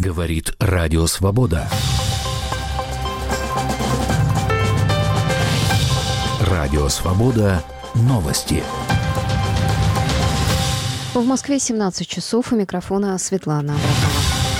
Говорит Радио Свобода. Радио Свобода. Новости. В Москве 17 часов. У микрофона Светлана Абрамова.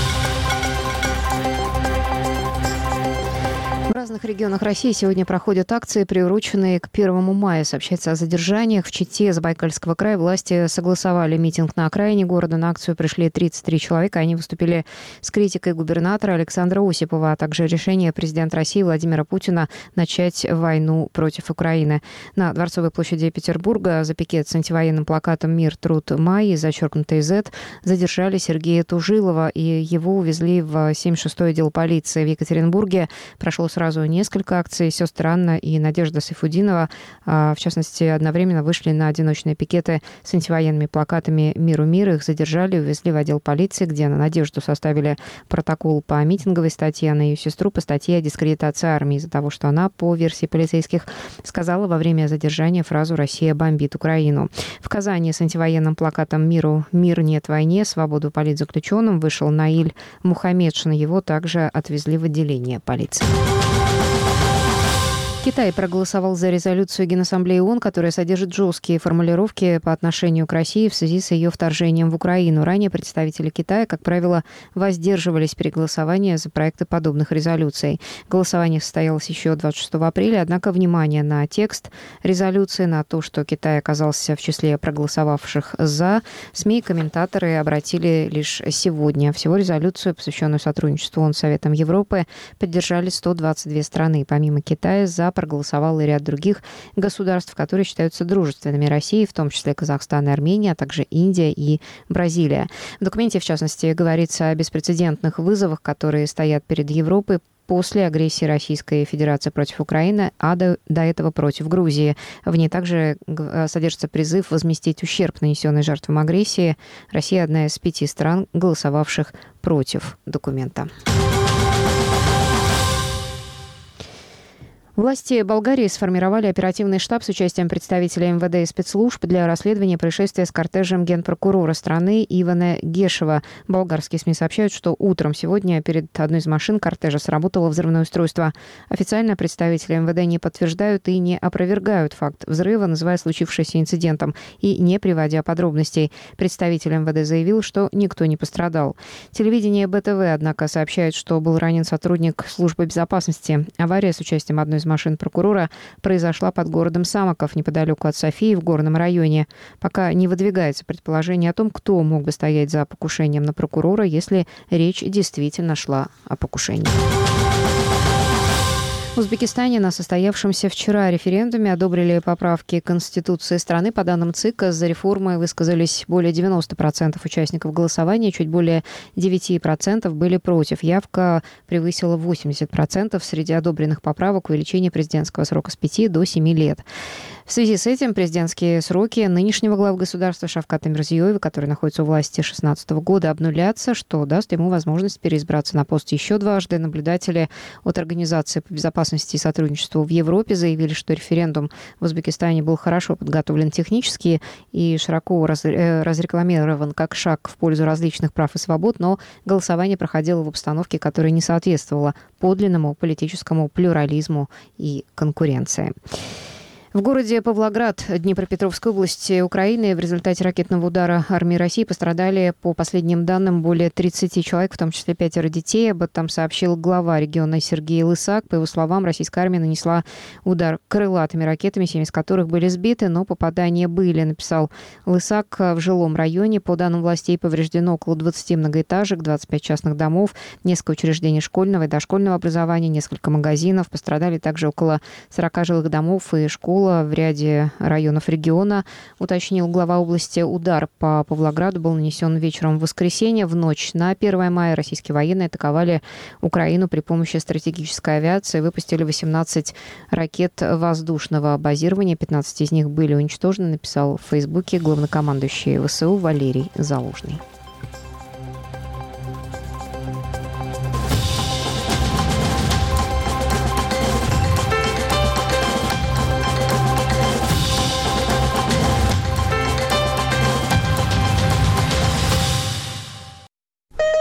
В разных регионах России сегодня проходят акции, приуроченные к 1 мая. Сообщается о задержаниях. В Чите Забайкальского края власти согласовали митинг на окраине города. На акцию пришли 33 человека. Они выступили с критикой губернатора Александра Осипова, а также решение президента России Владимира Путина начать войну против Украины. На Дворцовой площади Петербурга за пикет с антивоенным плакатом «Мир, труд, май» и зачеркнутой «Z» задержали Сергея Тужилова, и его увезли в 76-й отдел полиции. В Екатеринбурге прошло сразу несколько акций. Сестры Анна и Надежда Сайфудинова, в частности, одновременно вышли на одиночные пикеты с антивоенными плакатами «Миру мир». Их задержали и увезли в отдел полиции, где на Надежду составили протокол по митинговой статье, а на ее сестру по статье о дискредитации армии из-за того, что она, по версии полицейских, сказала во время задержания фразу «Россия бомбит Украину». В Казани с антивоенным плакатом «Миру мир, нет войне. Свободу политзаключенным» вышел Наиль Мухамедшин. Его также отвезли в отделение полиции. Китай проголосовал за резолюцию Генассамблеи ООН, которая содержит жесткие формулировки по отношению к России в связи с ее вторжением в Украину. Ранее представители Китая, как правило, воздерживались при голосовании за проекты подобных резолюций. Голосование состоялось еще 26 апреля, однако внимание на текст резолюции, на то, что Китай оказался в числе проголосовавших «за», СМИ и комментаторы обратили лишь сегодня. Всего резолюцию, посвященную сотрудничеству ООН с Советом Европы, поддержали 122 страны. Помимо Китая, «за» проголосовал и ряд других государств, которые считаются дружественными России, в том числе Казахстан и Армения, а также Индия и Бразилия. В документе, в частности, говорится о беспрецедентных вызовах, которые стоят перед Европой после агрессии Российской Федерации против Украины, а до этого против Грузии. В ней также содержится призыв возместить ущерб, нанесенный жертвам агрессии. Россия одна из 5 стран, голосовавших против документа. Власти Болгарии сформировали оперативный штаб с участием представителей МВД и спецслужб для расследования происшествия с кортежем генпрокурора страны Ивана Гешева. Болгарские СМИ сообщают, что утром сегодня перед одной из машин кортежа сработало взрывное устройство. Официально представители МВД не подтверждают и не опровергают факт взрыва, называя случившееся инцидентом и не приводя подробностей. Представитель МВД заявил, что никто не пострадал. Телевидение БТВ, однако, сообщает, что был ранен сотрудник службы безопасности. Авария с участием одной из машин прокурора произошла под городом Самоков, неподалеку от Софии, в горном районе. Пока не выдвигается предположение о том, кто мог бы стоять за покушением на прокурора, если речь действительно шла о покушении. В Узбекистане на состоявшемся вчера референдуме одобрили поправки к Конституции страны. По данным ЦИК, за реформы высказались более 90% участников голосования, чуть более 9% были против. Явка превысила 80%. Среди одобренных поправок увеличение президентского срока с 5 до 7 лет. В связи с этим президентские сроки нынешнего главы государства Шавката Мирзиёева, который находится у власти с 2016 года, обнулятся, что даст ему возможность переизбраться на пост еще дважды. Наблюдатели от Организации по безопасности и сотрудничеству в Европе заявили, что референдум в Узбекистане был хорошо подготовлен технически и широко разрекламирован как шаг в пользу различных прав и свобод, но голосование проходило в обстановке, которая не соответствовала подлинному политическому плюрализму и конкуренции. В городе Павлоград Днепропетровской области Украины в результате ракетного удара армии России пострадали, по последним данным, более 30 человек, в том числе 5 детей. Об этом сообщил глава региона Сергей Лысак. По его словам, российская армия нанесла удар крылатыми ракетами, 7 из которых были сбиты, но попадания были, написал Лысак. В жилом районе, по данным властей, повреждено около 20 многоэтажек, 25 частных домов, несколько учреждений школьного и дошкольного образования, несколько магазинов. Пострадали также около 40 жилых домов и школ в ряде районов региона, уточнил глава области. Удар по Павлограду был нанесен вечером в воскресенье. В ночь на 1 мая российские военные атаковали Украину при помощи стратегической авиации. Выпустили 18 ракет воздушного базирования. 15 из них были уничтожены, написал в Фейсбуке главнокомандующий ВСУ Валерий Залужный.